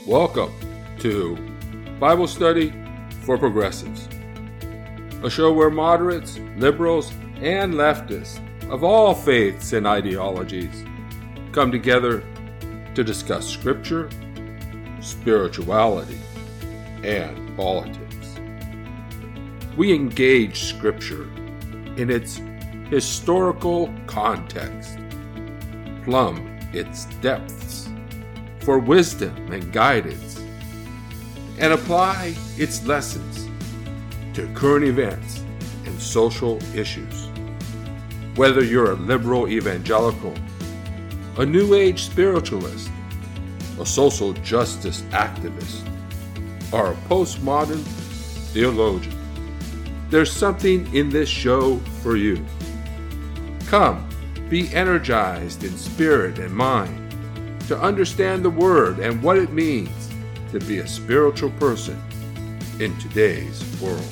Welcome to Bible Study for Progressives, a show where moderates, liberals, and leftists of all faiths and ideologies come together to discuss Scripture, spirituality, and politics. We engage Scripture in its historical context, plumb its depths for wisdom and guidance, and apply its lessons to current events and social issues. Whether you're a liberal evangelical, a New Age spiritualist, a social justice activist, or a postmodern theologian, there's something in this show for you. Come, be energized in spirit and mind to understand the Word and what it means to be a spiritual person in today's world.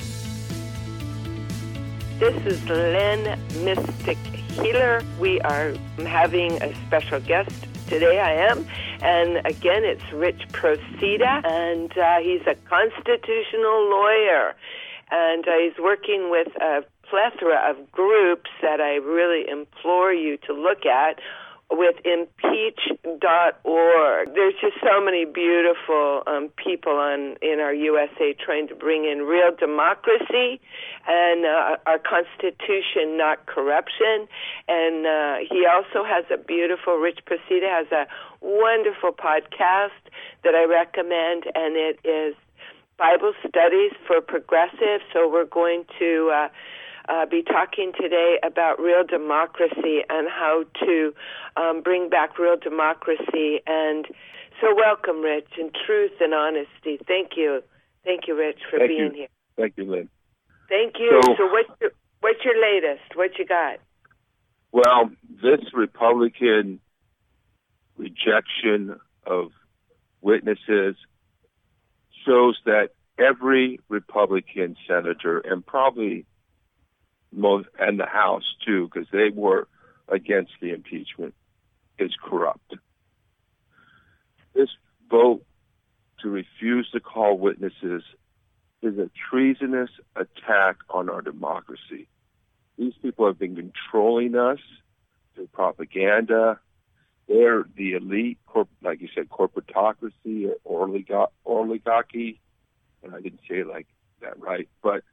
This is Len Mystic Healer. We are having a special guest today. I am. And again, it's Rich Procida, and he's a constitutional lawyer. And he's working with a plethora of groups that I really implore you to look at with impeach.org. There's just so many beautiful people in our USA trying to bring in real democracy and our Constitution, not corruption. And he also has a beautiful, Rich Procida has a wonderful podcast that I recommend, and it is Bible Studies for Progressives. So we're going to be talking today about real democracy and how to bring back real democracy. And so welcome, Rich, in truth and honesty. Thank you. Thank you, Rich, for being here. Thank you, Lynn. Thank you. So what's your latest? What you got? Well, this Republican rejection of witnesses shows that every Republican senator, and probably most, and the House too, because they were against the impeachment, is corrupt. This vote to refuse to call witnesses is a treasonous attack on our democracy. These people have been controlling us through propaganda. They're the elite, like you said, corporatocracy or oligarchy. And I didn't say it like that right,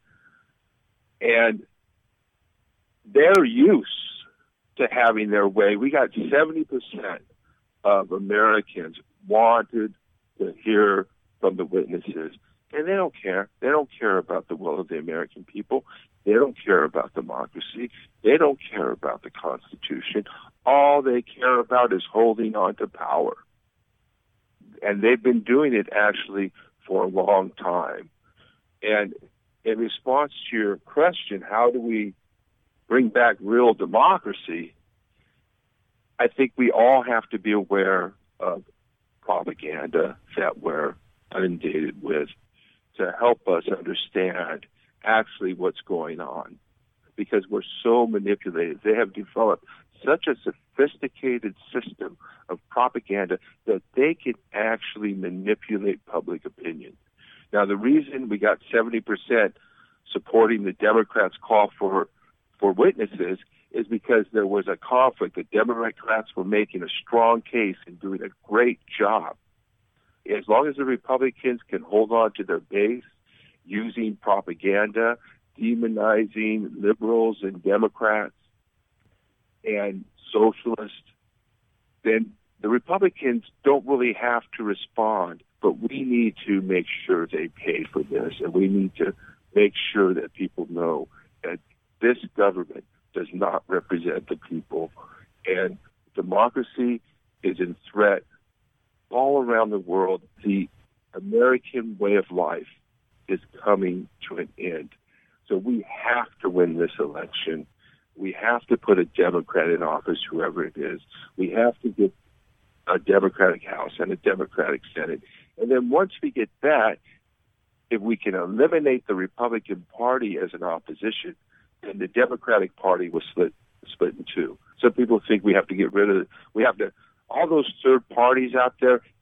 and they're used to having their way. We got 70% of Americans wanted to hear from the witnesses, and they don't care. They don't care about the will of the American people. They don't care about democracy. They don't care about the Constitution. All they care about is holding on to power. And they've been doing it actually for a long time. And in response to your question, how do we bring back real democracy? I think we all have to be aware of propaganda that we're inundated with to help us understand actually what's going on, because we're so manipulated. They have developed such a sophisticated system of propaganda that they can actually manipulate public opinion. Now, the reason we got 70% supporting the Democrats' call for witnesses is because there was a conflict. The Democrats were making a strong case and doing a great job. As long as the Republicans can hold on to their base using propaganda, demonizing liberals and Democrats and socialists, then the Republicans don't really have to respond. But we need to make sure they pay for this, and we need to make sure that people know that this government does not represent the people, and democracy is in threat all around the world. The American way of life is coming to an end. So we have to win this election. We have to put a Democrat in office, whoever it is. We have to get a Democratic House and a Democratic Senate. And then once we get that, if we can eliminate the Republican Party as an opposition, then the Democratic Party was split in two. Some people think we have to get rid of it. We have to, all those third parties out there,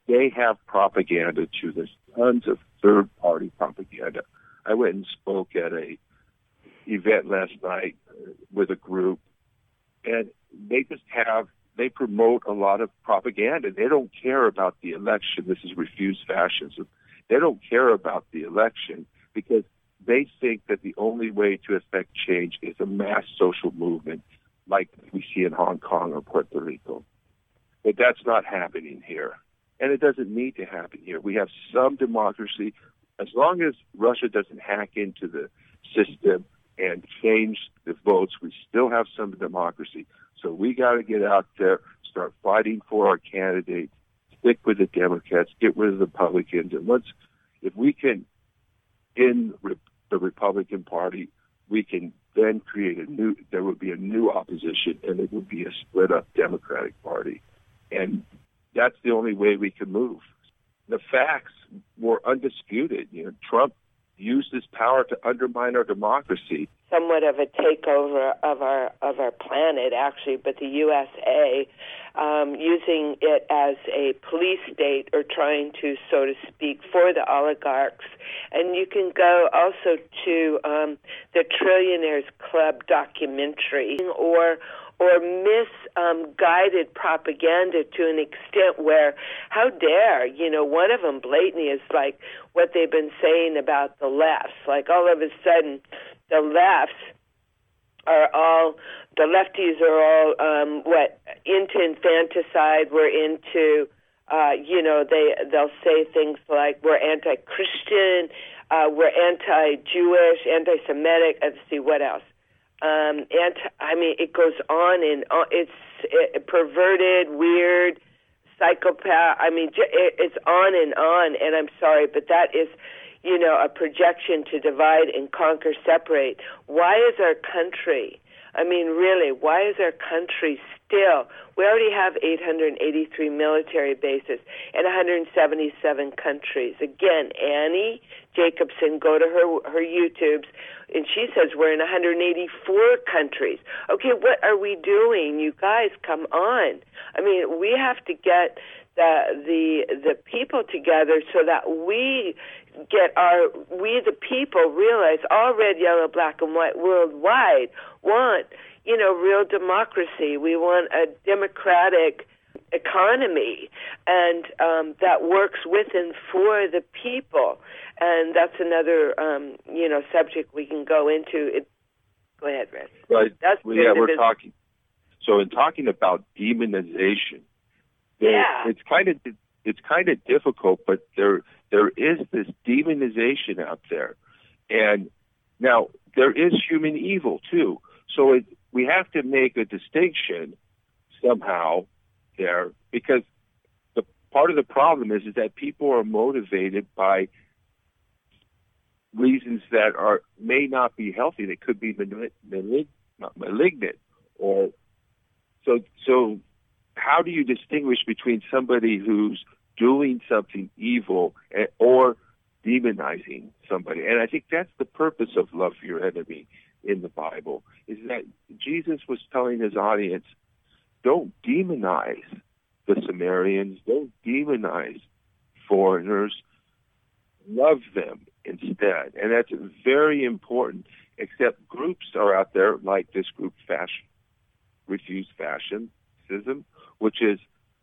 they have propaganda too. There's tons of third-party propaganda. I went and spoke at a event last night with a group, and they promote a lot of propaganda. They don't care about the election. This is refused fascism. They don't care about the election because they think that the only way to affect change is a mass social movement like we see in Hong Kong or Puerto Rico. But that's not happening here. And it doesn't need to happen here. We have some democracy. As long as Russia doesn't hack into the system and change the votes, we still have some democracy. So we got to get out there, start fighting for our candidates, stick with the Democrats, get rid of the Republicans. And if we can, in the Republican Party, we can then create there would be a new opposition, and it would be a split-up Democratic Party. And that's the only way we can move. The facts were undisputed. Trump used his power to undermine our democracy. Somewhat of a takeover of our planet, actually, but the USA using it as a police state or trying to, so to speak, for the oligarchs. And you can go also to the Trillionaires Club documentary or misguided propaganda to an extent where, how dare, one of them blatantly is like what they've been saying about the lefts. Like all of a sudden, the lefties are all, into infanticide, we're into, they'll say things like we're anti-Christian, we're anti-Jewish, anti-Semitic, let's see, what else? It goes on and on. It's perverted, weird, psychopath. It's on, and I'm sorry, but that is, a projection to divide and conquer, separate. Why is our country, really, why is our country still, we already have 883 military bases in 177 countries. Again, Annie Jacobson, go to her YouTubes, and she says we're in 184 countries. Okay, what are we doing? You guys, come on. We have to get the people together so that we the people realize all red, yellow, black, and white worldwide want, real democracy. We want a democratic economy, and that works with and for the people. And that's another, subject we can go into. Go ahead, Red. Right. We're talking. So in talking about demonization, it's kind of difficult, but there is this demonization out there, and now there is human evil too. So we have to make a distinction somehow there, because the part of the problem is that people are motivated by reasons that may not be healthy. They could be malignant, or so. How do you distinguish between somebody who's doing something evil or demonizing somebody? And I think that's the purpose of love your enemy in the Bible, is that Jesus was telling his audience, don't demonize the Samaritans, don't demonize foreigners, love them instead. And that's very important, except groups are out there like this group, Refuse Fascism, which is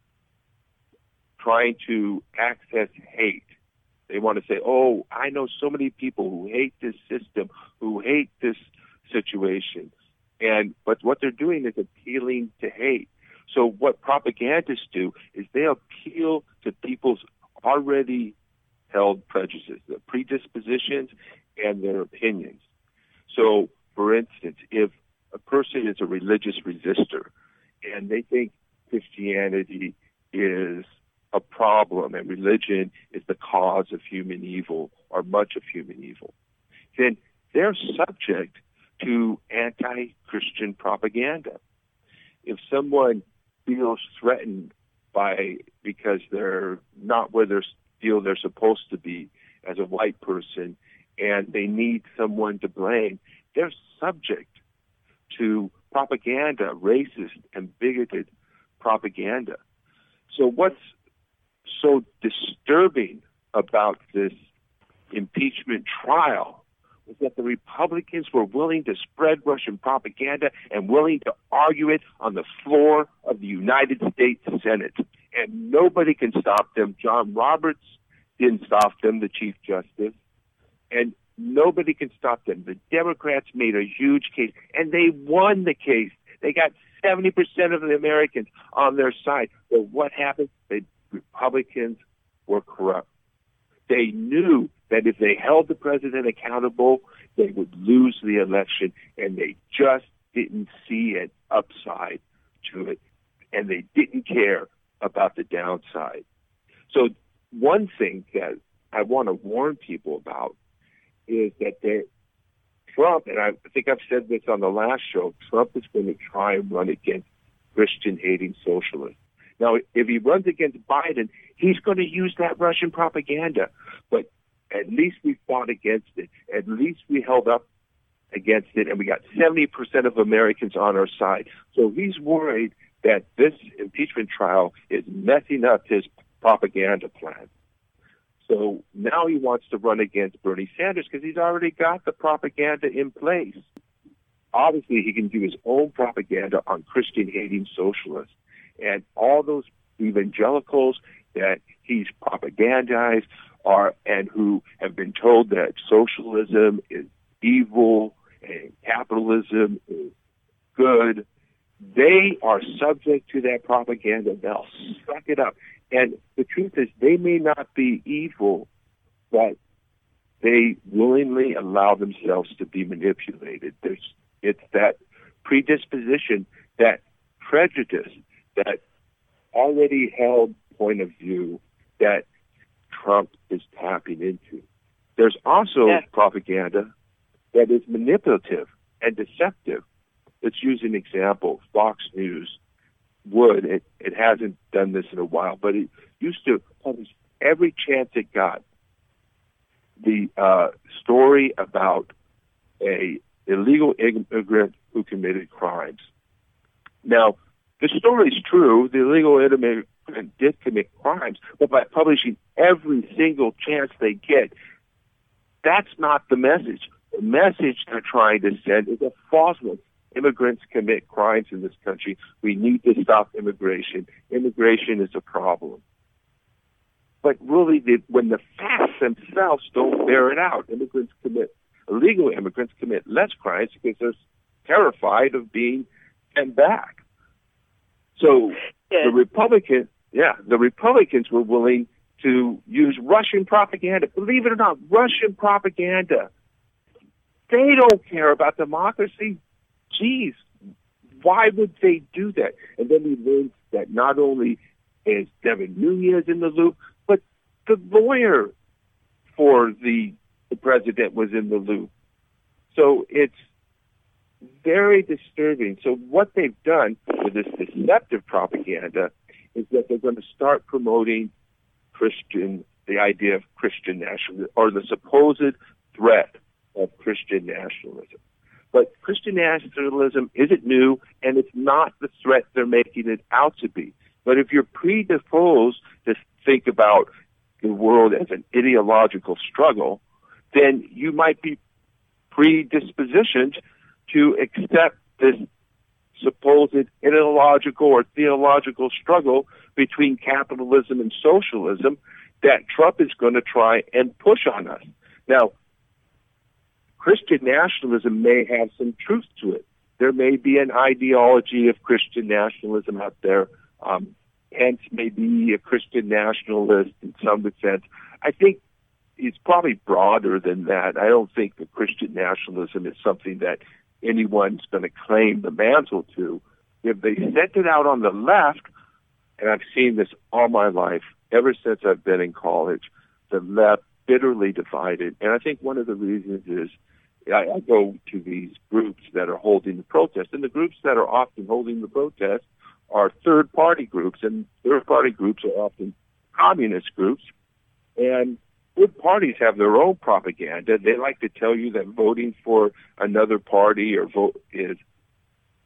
trying to access hate. They want to say, oh, I know so many people who hate this system, who hate this situation. But what they're doing is appealing to hate. So what propagandists do is they appeal to people's already held prejudices, their predispositions, and their opinions. So, for instance, if a person is a religious resistor and they think Christianity is a problem and religion is the cause of human evil or much of human evil, then they're subject to anti-Christian propaganda. If someone feels threatened because they're not where they feel they're supposed to be as a white person and they need someone to blame, they're subject to propaganda, racist and bigoted propaganda. So what's so disturbing about this impeachment trial was that the Republicans were willing to spread Russian propaganda and willing to argue it on the floor of the United States Senate. And nobody can stop them. John Roberts didn't stop them, the Chief Justice. And nobody can stop them. The Democrats made a huge case, and they won the case. They got 70% of the Americans on their side. But what happened? The Republicans were corrupt. They knew that if they held the president accountable, they would lose the election, and they just didn't see an upside to it, and they didn't care about the downside. So one thing that I want to warn people about is that Trump, and I think I've said this on the last show, Trump is going to try and run against Christian-hating socialists. Now, if he runs against Biden, he's going to use that Russian propaganda. But at least we fought against it. At least we held up against it, and we got 70% of Americans on our side. So he's worried that this impeachment trial is messing up his propaganda plan. So now he wants to run against Bernie Sanders because he's already got the propaganda in place. Obviously, he can do his own propaganda on Christian-hating socialists. And all those evangelicals that he's propagandized and who have been told that socialism is evil and capitalism is good, they are subject to that propaganda. They'll suck it up. And the truth is, they may not be evil, but they willingly allow themselves to be manipulated. It's that predisposition, that prejudice, that already held point of view that Trump is tapping into. There's also propaganda that is manipulative and deceptive. Let's use an example. Fox News it hasn't done this in a while, but it used to publish every chance it got the story about a illegal immigrant who committed crimes. Now, the story is true. The illegal immigrant did commit crimes, but by publishing every single chance they get, that's not the message. The message they're trying to send is a false one. Immigrants commit crimes in this country. We need to stop immigration. Immigration is a problem. But really, when the facts themselves don't bear it out, illegal immigrants commit less crimes because they're terrified of being sent back. So the Republicans were willing to use Russian propaganda. Believe it or not, Russian propaganda. They don't care about democracy. Geez, why would they do that? And then we learned that not only is Devin Nunes in the loop, but the lawyer for the president was in the loop. So it's very disturbing. So what they've done with this deceptive propaganda is that they're going to start promoting the idea of Christian nationalism, or the supposed threat of Christian nationalism. But Christian nationalism isn't new, and it's not the threat they're making it out to be. But if you're predisposed to think about the world as an ideological struggle, then you might be predispositioned to accept this supposed ideological or theological struggle between capitalism and socialism that Trump is going to try and push on us. Now, Christian nationalism may have some truth to it. There may be an ideology of Christian nationalism out there. Pence may be a Christian nationalist in some sense. I think it's probably broader than that. I don't think that Christian nationalism is something that anyone's going to claim the mantle to. If they sent it out on the left, and I've seen this all my life, ever since I've been in college, the left bitterly divided. And I think one of the reasons is I go to these groups that are holding the protest, and the groups that are often holding the protest are third-party groups, and third-party groups are often communist groups. And good parties have their own propaganda. They like to tell you that voting for another party or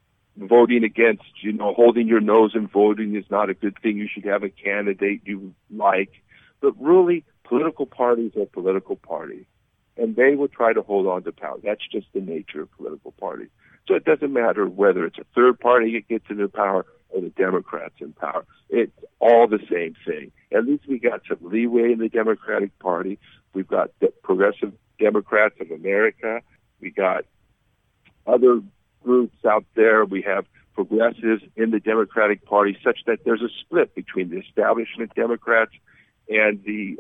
voting against, holding your nose and voting is not a good thing. You should have a candidate you like. But really, political parties are political parties, and they will try to hold on to power. That's just the nature of political parties. So it doesn't matter whether it's a third party that gets into power or the Democrats in power. It's all the same thing. At least we got some leeway in the Democratic Party. We've got the Progressive Democrats of America. We got other groups out there. We have progressives in the Democratic Party, such that there's a split between the establishment Democrats and the,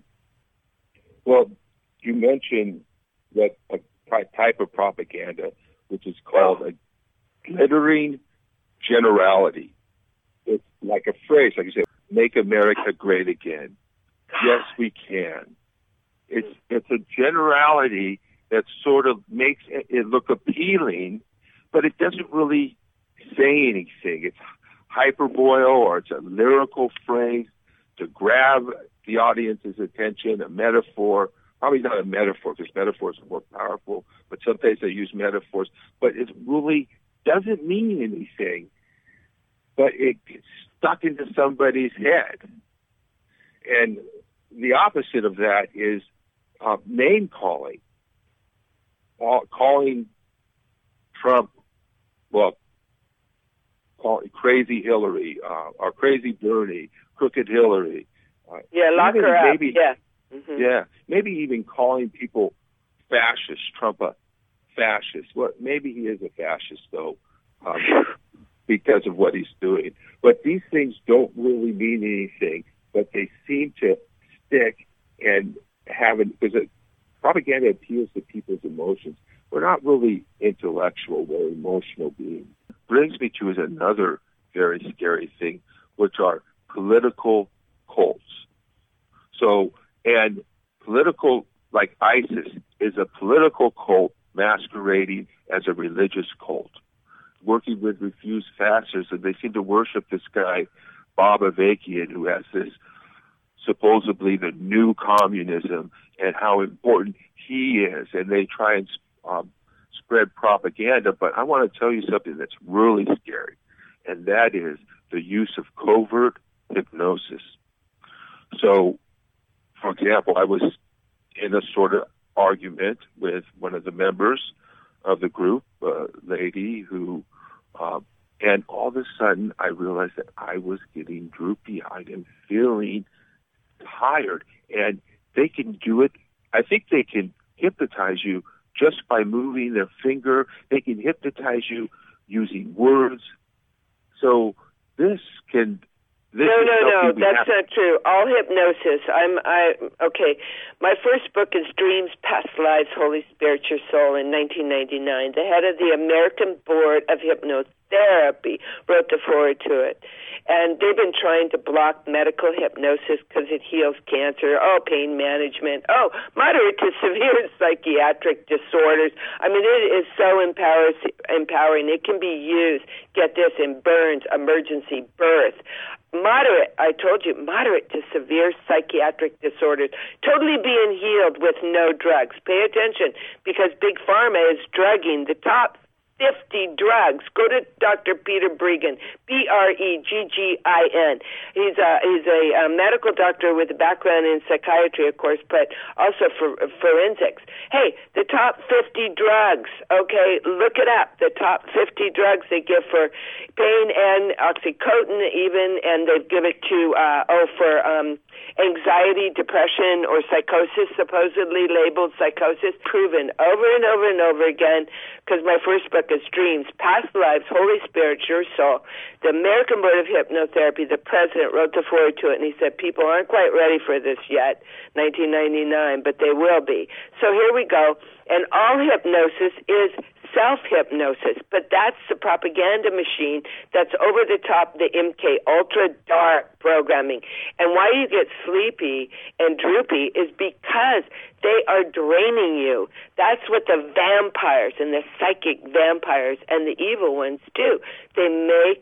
you mentioned that a type of propaganda, which is called a glittering generality. It's like a phrase, like you said, make America great again. Yes, we can. It's a generality that sort of makes it look appealing, but it doesn't really say anything. It's hyperbole, or it's a lyrical phrase to grab the audience's attention, a metaphor. Probably not a metaphor, because metaphors are more powerful, but sometimes they use metaphors. But it really doesn't mean anything, but it gets stuck into somebody's head. And the opposite of that is name-calling. Calling Trump, crazy Hillary, or crazy Bernie, crooked Hillary. Lock her up. Maybe, Mm-hmm. Yeah, maybe even calling people fascist, Trump a fascist. Well, maybe he is a fascist, though, because of what he's doing. But these things don't really mean anything, but they seem to stick and because propaganda appeals to people's emotions. We're not really intellectual, we're emotional beings. Brings me to is another very scary thing, which are political cults. So, and political, like ISIS, is a political cult masquerading as a religious cult, working with refused fasters, and they seem to worship this guy, Bob Avakian, who has this supposedly the new communism and how important he is, and they try and spread propaganda. But I want to tell you something that's really scary, and that is the use of covert hypnosis. So, for example, I was in a sort of argument with one of the members of the group, a lady who, and all of a sudden I realized that I was getting droopy-eyed and feeling tired. And they can do it. I think they can hypnotize you just by moving their finger. They can hypnotize you using words. So this can... No, that's not true. All hypnosis. Okay. My first book is Dreams, Past Lives, Holy Spirit, Your Soul in 1999. The head of the American Board of Hypnotherapy wrote the foreword to it. And they've been trying to block medical hypnosis because it heals cancer, pain management, moderate to severe psychiatric disorders. I mean, it is so empowering. It can be used, get this, in burns, emergency birth. Moderate to severe psychiatric disorders, totally being healed with no drugs. Pay attention, because Big Pharma is drugging the top 50 drugs. Go to Dr. Peter Breggin, Breggin. He's a medical doctor with a background in psychiatry, of course, but also for forensics. Hey, the top 50 drugs, okay, look it up. The top 50 drugs they give for pain and oxycodone even, and they give it to, for anxiety, depression, or psychosis, supposedly labeled psychosis, proven over and over and over again, because my first book is Dreams, Past Lives, Holy Spirit, Your Soul. The American Board of Hypnotherapy, the president wrote the foreword to it, and he said people aren't quite ready for this yet, 1999, but they will be. So here we go. And all hypnosis is self-hypnosis, but that's the propaganda machine that's over the top, the MK Ultra dark programming. And why you get sleepy and droopy is because they are draining you. That's what the vampires and the psychic vampires and the evil ones do. They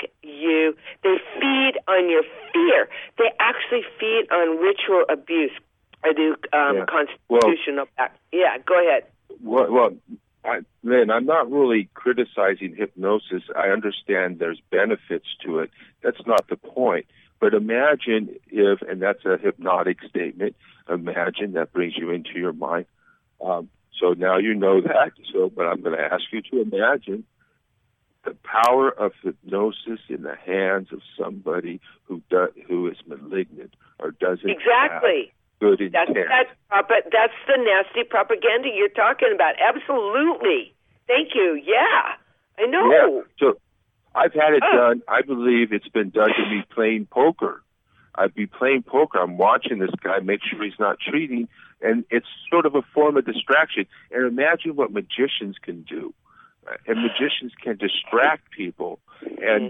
feed on your fear. They actually feed on ritual abuse. I do constitutional. Go ahead. Well, Lynn, I'm not really criticizing hypnosis. I understand there's benefits to it. That's not the point. But imagine if, and that's a hypnotic statement, imagine that brings you into your mind. So now you know that. But I'm going to ask you to imagine the power of hypnosis in the hands of somebody who is malignant or doesn't exactly. have good intent. That's the nasty propaganda you're talking about. Absolutely. Thank you. Yeah, I know. Yeah. So I've had it done. I believe it's been done to me playing poker. I'd be playing poker. I'm watching this guy, make sure he's not cheating, and it's sort of a form of distraction. And imagine what magicians can do. And magicians can distract people. And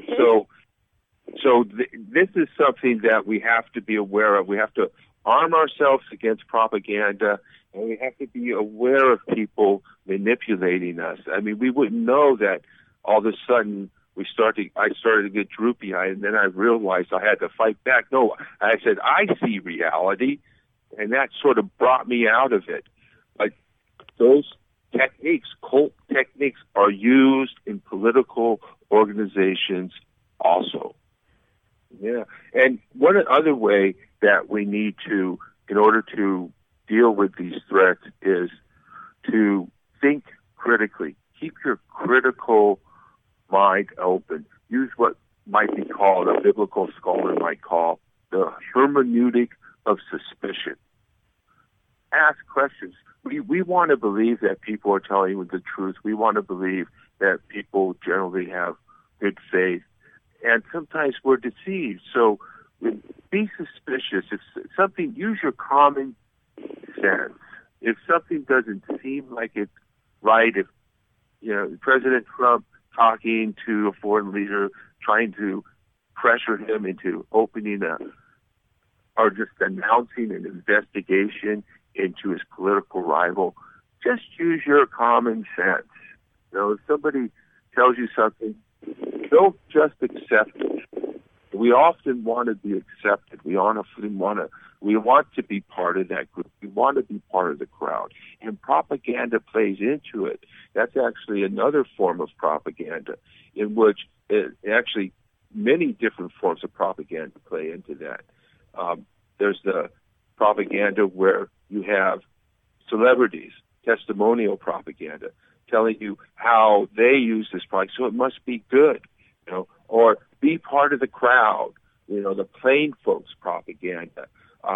this is something that we have to be aware of. We have to arm ourselves against propaganda, and we have to be aware of people manipulating us. I mean, we wouldn't know that all of a sudden I started to get droopy-eyed, and then I realized I had to fight back. No, I said, I see reality, and that sort of brought me out of it. But those techniques, cult techniques, are used in political organizations also. Yeah. And one other way that we need to, in order to deal with these threats, is to think critically. Keep your critical mind open. Use what might be called, a biblical scholar might call, the hermeneutic of suspicion. Ask questions. We want to believe that people are telling you the truth. We want to believe that people generally have good faith. And sometimes we're deceived. So be suspicious. If something, use your common sense. If something doesn't seem like it's right, if President Trump talking to a foreign leader, trying to pressure him into opening or just announcing an investigation into his political rival, just use your common sense. If somebody tells you something, don't just accept it. We often want to be accepted. We want to be part of that group. We want to be part of the crowd. And propaganda plays into it. That's actually another form of propaganda in which actually many different forms of propaganda play into that. There's the propaganda where you have celebrities, testimonial propaganda, telling you how they use this product, so it must be good, or be part of the crowd, the plain folks propaganda.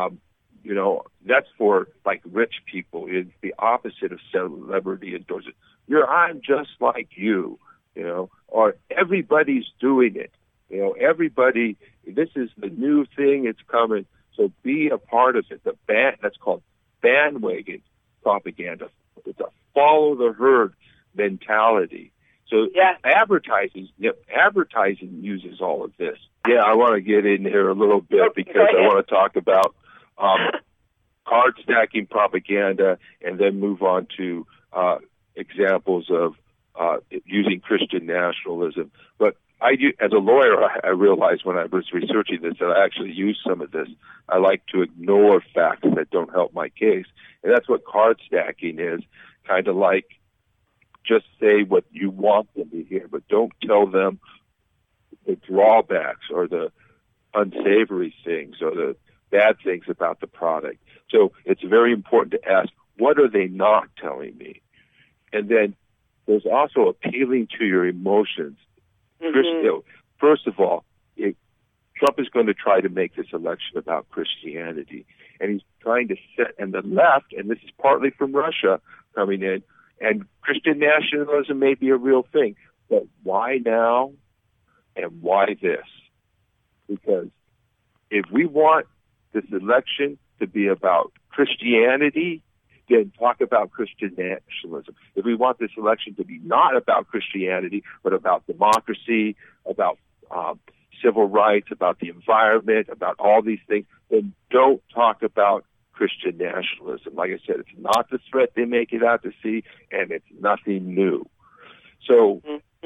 That's for like rich people. It's the opposite of celebrity endorsement. I'm just like you, or everybody's doing it. Everybody, this is the new thing, it's coming. So be a part of it. That's called bandwagon propaganda. It's a follow the herd mentality. So advertising uses all of this. Yeah, I want to get in here a little bit because I want to talk about card stacking propaganda and then move on to examples of using Christian nationalism. But as a lawyer, I realized when I was researching this that I actually use some of this. I like to ignore facts that don't help my case. And that's what card stacking is, kind of like just say what you want them to hear, but don't tell them the drawbacks or the unsavory things or the bad things about the product. So it's very important to ask, what are they not telling me? And then there's also appealing to your emotions. First of all, Trump is going to try to make this election about Christianity. And he's trying to set, and the left, and this is partly from Russia coming in, and Christian nationalism may be a real thing. But why now and why this? Because if we want this election to be about Christianity, then talk about Christian nationalism. If we want this election to be not about Christianity, but about democracy, about civil rights, about the environment, about all these things, then don't talk about Christian nationalism. Like I said, it's not the threat they make it out to see, and it's nothing new. So,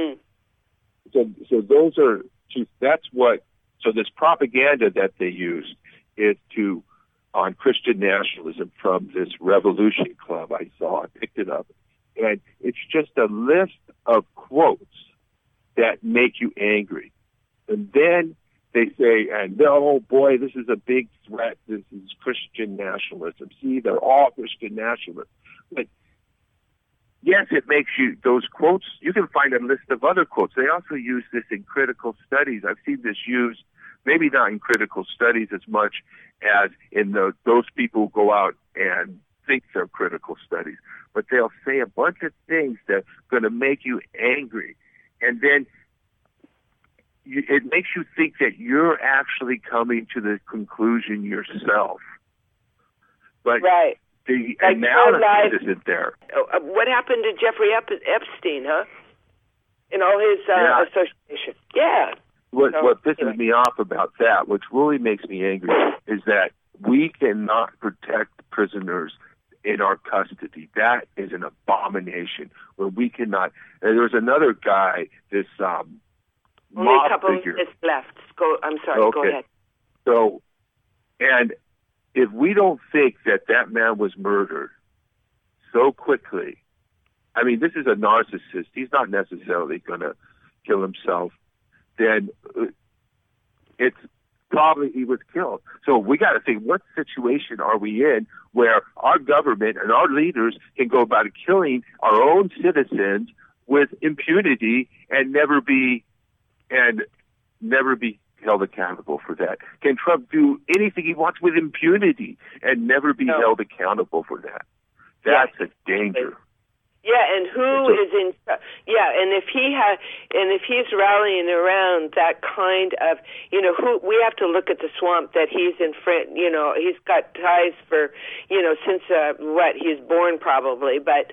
so those are two. So this propaganda that they used is on Christian nationalism from this Revolution Club I saw. I picked it up. And it's just a list of quotes that make you angry. And then they say, and oh boy, this is a big threat. This is Christian nationalism. See, they're all Christian nationalists. But yes, it makes you, those quotes, you can find a list of other quotes. They also use this in critical studies. I've seen this used, maybe not in critical studies as much as in those people who go out and think they're critical studies. But they'll say a bunch of things that are going to make you angry. And then it makes you think that you're actually coming to the conclusion yourself. But right. The analysis isn't there. What happened to Jeffrey Epstein, huh? In all his association. Yeah. What pisses me off about that, which really makes me angry, is that we cannot protect prisoners in our custody. That is an abomination. Where we cannot. And there's another guy, this only a couple minutes left. I'm sorry. Okay. Go ahead. So, and if we don't think that man was murdered so quickly, I mean, this is a narcissist. He's not necessarily going to kill himself. Then it's probably he was killed. So we got to think, what situation are we in where our government and our leaders can go about killing our own citizens with impunity and never be held accountable for that? Can Trump do anything he wants with impunity and never be held accountable for that? That's a danger. Yeah, and who is in? Yeah, and if he's rallying around that kind of, who we have to look at the swamp that he's in. He's got ties for, since he was born probably, but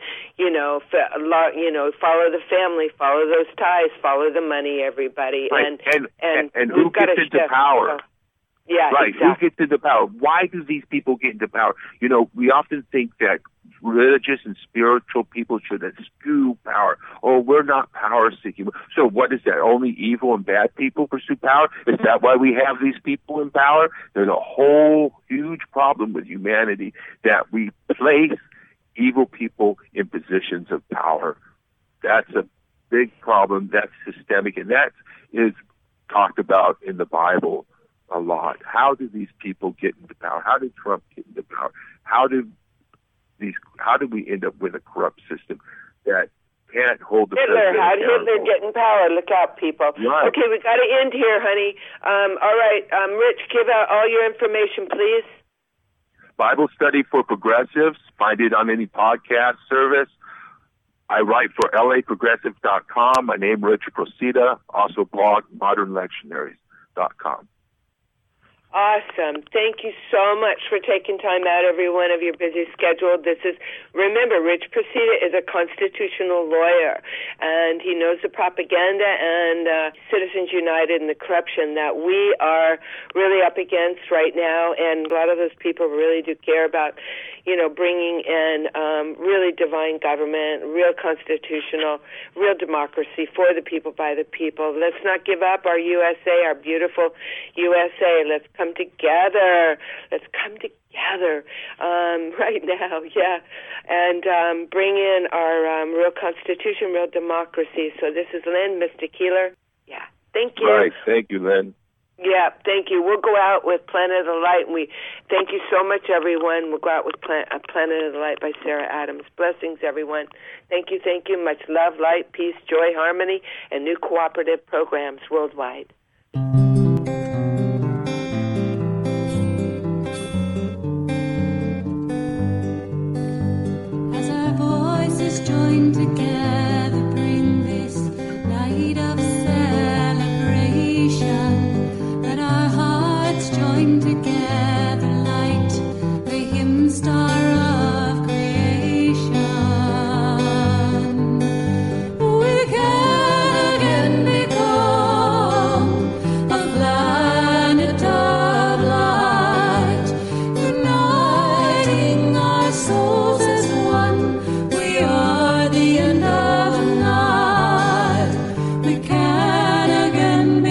follow the family, follow those ties, follow the money, everybody, right. and who gets into power? Yeah, right. Exactly. Who gets into power? Why do these people get into power? We often think that religious and spiritual people should eschew power. Oh, we're not power seeking. So what is that? Only evil and bad people pursue power? Is that why we have these people in power? There's a whole huge problem with humanity that we place evil people in positions of power. That's a big problem. That's systemic, and that is talked about in the Bible a lot. How do these people get into power? How did Trump get into power? How do we end up with a corrupt system that can't hold the president How did Hitler get in power? Look out, people. Right. Okay, we got to end here, honey. All right, Rich, give out all your information, please. Bible Study for Progressives. Find it on any podcast service. I write for laprogressive.com. My name, Rich Procida. Also blog modernlectionaries.com. Awesome. Thank you so much for taking time out, every one of your busy schedule. Remember, Rich Procida is a constitutional lawyer, and he knows the propaganda and Citizens United and the corruption that we are really up against right now, and a lot of those people really do care about, bringing in really divine government, real constitutional, real democracy for the people, by the people. Let's not give up our USA, our beautiful USA. Let's come together. Let's come together right now, yeah, and bring in our real constitution, real democracy. So this is Lynn, Mr. Keeler. Yeah, thank you. Right, thank you, Lynn. Yeah, thank you. We'll go out with Planet of the Light, and we thank you so much, everyone. We'll go out with Planet of the Light by Sarah Adams. Blessings, everyone. Thank you. Much love, light, peace, joy, harmony, and new cooperative programs worldwide. As our voices join together, bring this night of celebration. Let our hearts join together, light the hymn star of creation. We can again become a planet of light, uniting our souls as one. We are the end of the night. We can again